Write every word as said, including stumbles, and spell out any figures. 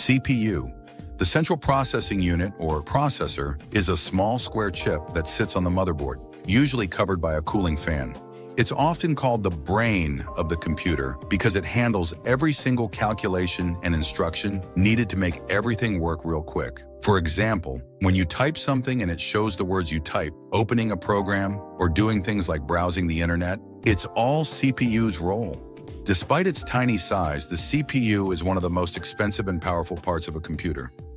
C P U. The central processing unit, or processor, is a small square chip that sits on the motherboard, usually covered by a cooling fan. It's often called the brain of the computer because it handles every single calculation and instruction needed to make everything work real quick. For example, when you type something and it shows the words you type, opening a program, or doing things like browsing the internet, it's all C P U's role. Despite its tiny size, the C P U is one of the most expensive and powerful parts of a computer.